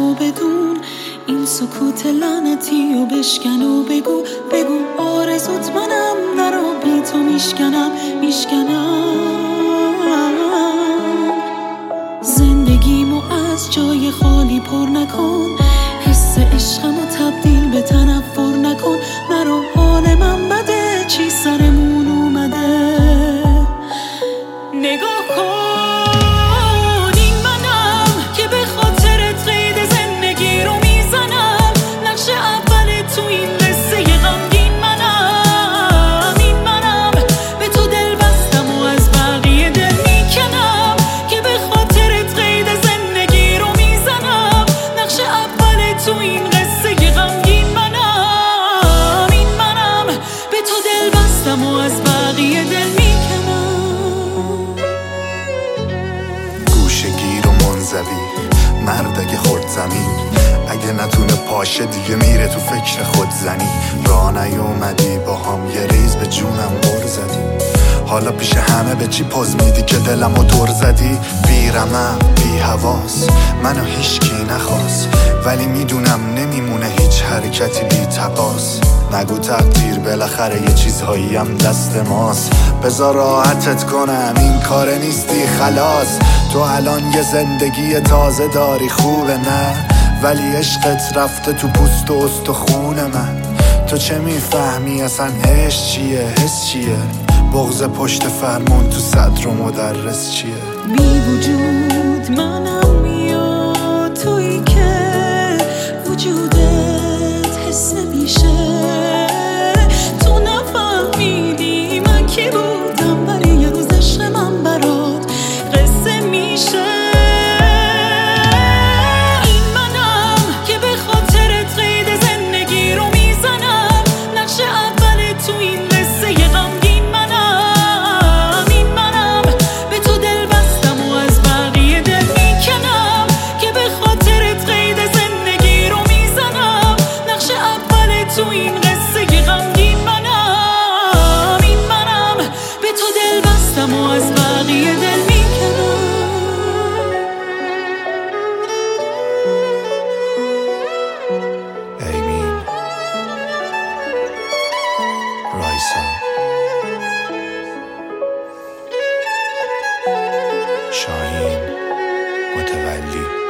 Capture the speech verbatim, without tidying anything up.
و بدون این سکوت لعنتی و بشکن و بگو بگو آرزوت منم، نرو بی تو میشکنم میشکنم. زندگیمو از جای خالی پر نکن، حس عشقمو تبدیل به تنفر نکن. نرو حال من بده، چی سرمون اومده نگاه کن. و از بقیه دل میکنم. گوشه گیر و منزوی مرد اگه خورد زمین، اگه نتونه پاشه دیگه میره تو فکر خود زنی. راه نیومدی با هم یه ریز به جونم بر زدی، حالا پیش همه به چی پوز میدی که دلمو دور زدی. بیرمم بی حواس منو هیچکی نخواست، ولی میدونم نمیمونه هیچ حرکتی بی تقاس. نگو تقدیر بالاخره یه چیزهایی هم دست ماست. بذار راحتت کنم این کار نیستی خلاص. تو الان یه زندگی تازه داری خوبه نه، ولی عشقت رفته تو پوست و استخون من. تو چه میفهمی اصلا عشق چیه حس چیه؟ بغض پشت فرمون تو صدر و مدرس چیه؟ بی وجود منم یا تویی که وجودت حس نمیشه. تو نفهمیدی من کی بودم، ولی یه روز عشق من برات قصه میشه. این منم که به خاطرت قید زندگی رو میزنم، نقش اول تو این قصه غمگین منم. این منم به تو دل بستم و از بقیه دل میکنم، که به خاطرت قید زندگی رو میزنم، نقش اول تو این قصه غمگین منم. این منم به تو دل بستم و از بقیه دل میکنم. ایمین رایسا شاهین متولی